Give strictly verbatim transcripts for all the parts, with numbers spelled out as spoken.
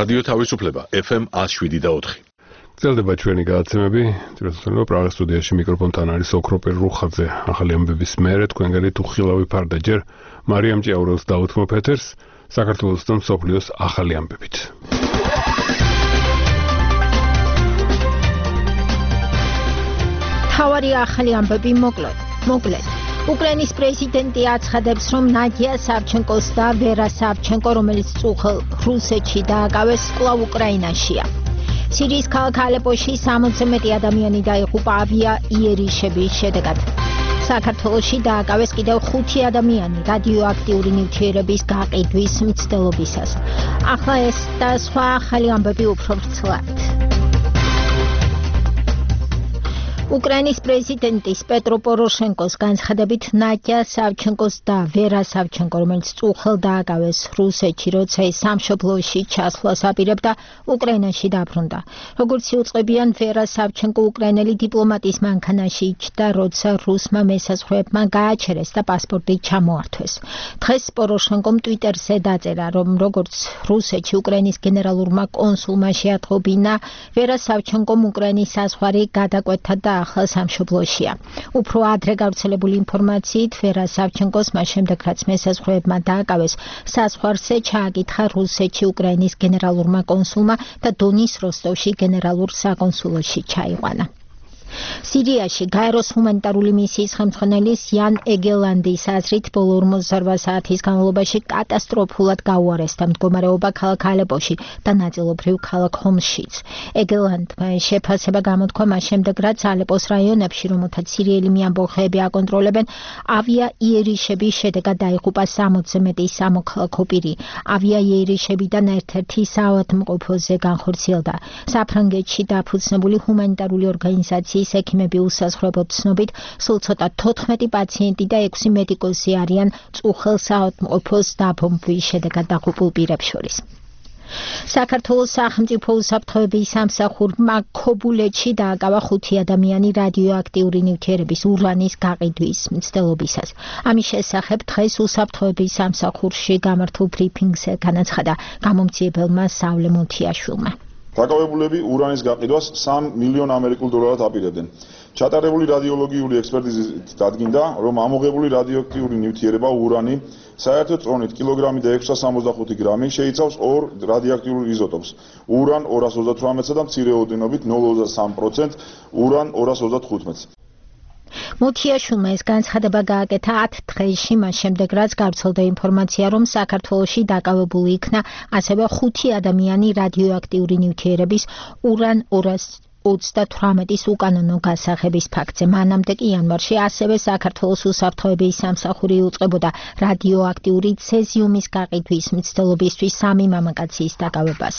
რადიო თავისუფლება F M one oh seven და four. გრძელდება ჩვენი გადაცემები. თვითონ პრაღის სტუდიაში მიკროფონთან არის ოქროპერ რუხაძე. ახალი ამბების მერე თქვენ გერით უხილავი ფარდა ჯერ მარიამ ჭიაურელს დაუთმო ფეთერს საქართველოს და მსოფლიოს ახალი ამბებით. თავარი ახალი ამბები მოკლედ. მოკლედ. უკრაინის პრეზიდენტი აცხადებს, რომ ნადია სავჩენკოს და ვერა სავჩენკო, რომელიც წუხელ რუსეთში დააკავეს, კვლავ უკრაინაშია. სირიის ქალაქ ალეპოში სამოცზე მეტი ადამიანი დაიღუპა ავია იერიშების შედეგად. საქართველოში დააკავეს კიდევ ხუთი ადამიანი რადიოაქტიური ნივთიერების გაყიდვის მცდელობისას. ახლა ეს და სხვა ახალი ამბები უფრო ვრცლად. უკრაინის პრეზიდენტის პეტრო პოროშენკოს განცხადებით ნადია სავჩენკოს და ვერა სავჩენკო, რომელიც წუხელ დააკავეს რუსეთში, როცა ის სამშობლოში ჩასვლას აპირებდა, უკრაინაში დაბრუნდა. როგორც იუწყებიან, ვერა სავჩენკო უკრაინელი დიპლომატის მანქანაში იჯდა, როცა რუსმა მესაზღვრეებმა გააჩერეს და პასპორტი ჩამოართვეს. დღეს პოროშენკომ ტვიტერზე დაწერა, რომ როგორც რუსეთში უკრაინის გენერალურმა კონსულმა შეატყობინა, ვერა სავჩენკომ უკრაინის საზღვარი გადაკვეთა და ახლა სამშობლოშია. უფრო ადრე გავრცელებული ინფორმაციით, ვერა სავჩენკოს მას შემდეგ, რაც მესაზღვრეებმა დააკავეს, საზღვარზე ჩააკითხა რუსეთში უკრაინის გენერალურმა კონსულმა და დონის როსტოვში გენერალურ საკონსულოში ჩაიყვანა. სირიაში გაეროს ჰუმანიტარული მისიის ხელმძღვანელის იან ეგელანდის აზრით, ბოლო ორმოცდაოთხ საათის განმავლობაში კატასტროფულად გაუარესდა მდგომარეობა ქალაქ ალეპოში და ნაწილობრივ ქალაქ ჰომსშიც. ეგელანდმა შეფასება გამოთქვა მას შემდეგ, რაც ალეპოს რაიონებში, რომელთაც სირიელი მეამბოხეები აკონტროლებენ, ავია იერიშების შედეგად დაიღუპა სამოცზე მეტი სამოქალაქო პირი. ავია იერიშებიდან ერთ-ერთი საავადმყოფოზე განხორციელდა. საფრანგეთში დაფუძნებული ჰუმანიტარული ორგანიზაციის ექიმები უსაზღვრებლად ცნობით, სულ ცოტა თოთხმეტი პაციენტი და ექვსი მედიკოსი არიან წუხელ საავადმყოფოს დაბომბვის შედეგად დაღუპულ პირებს შორის. საქართველოს სახელმწიფო უსაფრთხოების სამსახურმა ქობულეთში დააკავა ხუთი ადამიანი რადიოაქტიური ნივთიერების ურანის გაყიდვის მცდელობისას. ამის შესახებ დღეს უსაფრთხოების სამსახურში გამართულ ბრიფინგზე განაცხადა გამომძიებელმა სავლე მუთიაშვილმა. დაკავებულები ურანის გაყიდვას სამი მილიონი ამერიკულ დოლარად აპირებდნენ. ჩატარებული რადიოლოგიური ექსპერტიზით დადგინდა, რომ ამოღებული რადიოაქტიური ნივთიერება ურანი საერთო წონით კილოგრამი და ექვსი სቶ სამოცდახუთი გრამი შეიცავს ორ რადიოაქტიურ იზოტოპს. ურან ორას ოცდათვრამეტსა და მცირე ოდენობით ნულ ოცდაათი პროცენტს, ურან ორას ოცდათოთხმეტს. მუთიაშვილმა ეს განცხადება გააკეთა ათ დღეში, მას შემდეგ, რაც გავრცელდა ინფორმაცია, რომ საქართველოში დაკავებული იქნა ასევე ხუთი ადამიანი რადიოაქტიური ნივთიერების ურან ორას ოცდათვრამეტის უკანონო გასაღების ფაქტზე. მანამდე კი იანვარში ასევე საქართველოს უსაფრთხოების სამსახური იუწყებოდა რადიოაქტიური ცეზიუმის გაყიდვის მცდელობისთვის სამი მამაკაცის დაკავებას.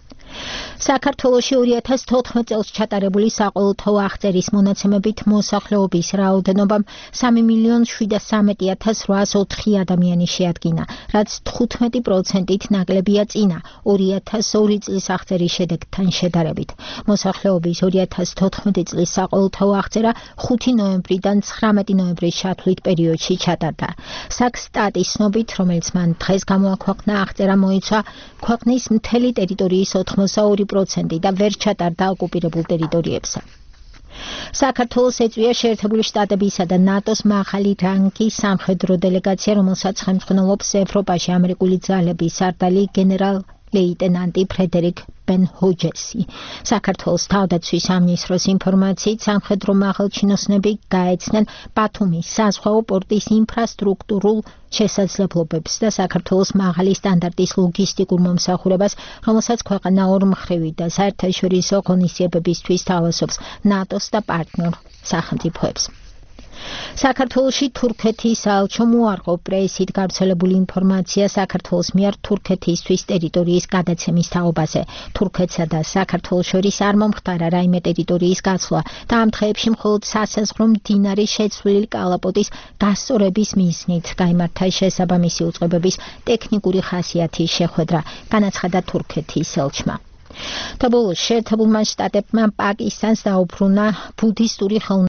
საქართველოში ორი ათას თოთხმეტ წელს ჩატარებული საყოველთაო აღწერის მონაცემებით მოსახლეობის რაოდენობამ სამი მილიონი შვიდმეტ ათას რვაას ოთხი ადამიანი შეადგინა, რაც თხუთმეტი პროცენტით ნაკლებია წინა ორი ათას ორი წლის აღწერის შედეგთან შედარებით. მოსახლეობის ორი ათას თოთხმეტი წლის საყოველთაო აღწერა ხუთი ნოემბრიდან ცხრამეტი ნოემბრის ჩათვლით პერიოდში ჩატარდა. საქსტატის ცნობით, რომელიც მან დღეს გამოაქვეყნა, აღწერა მოიცვა ქვეყნის მთელი ტერიტორიის ოთხმოცდაორი პროცენტი და ვერ ჩატარდა ოკუპირებულ ტერიტორიებზე. საქართველოს ეწვია შეერთებული შტატებისა და ნატოს მაღალი რანგის სამხედრო დელეგაცია, რომელსაც ხელმძღვანელობს ევროპაში ამერიკული ძალების სარდალი გენერალ ლეიტენანტი ფრედერიკ ბენ ჰოჯესი. საქართველოს თავდაცვის სამინისტროს ინფორმაციით, სამხედრო მაღალჩინოსნები გაეცნენ ბათუმის საზღვაო პორტის ინფრასტრუქტურულ შესაძლებლობებს და საქართველოს მაღალი სტანდარტის ლოგისტიკურ მომსახურებას, რომელსაც ქვეყანა ორმხრივი და საერთაშორისო ღონისძიებებისთვის თავაზობს ნატოს და პარტნიორ სახელმწიფოებს. საქართველოში თურქეთის საელჩომ უარყო პრესით გავრცელებული ინფორმაცია საქართველოს მიერ თურქეთისთვის ტერიტორიის გადაცემის თაობაზე. თურქეთსა და საქართველოს შორის არ მომხდარა რაიმე ტერიტორიის გაცვლა და ამ დღეებში მხოლოდ სასაზღვრო მდინარის შეცვლილი კალაპოტის გასწორების მიზნით გაიმართა შესაბამისი უწყებების ტექნიკური ხასიათის შეხვედრა, განაცხადა თურქეთის ელჩმა. და ბოლოს შეერთებულმა შტატებმა პაკისტანს დაუბრუნა ბუდისტური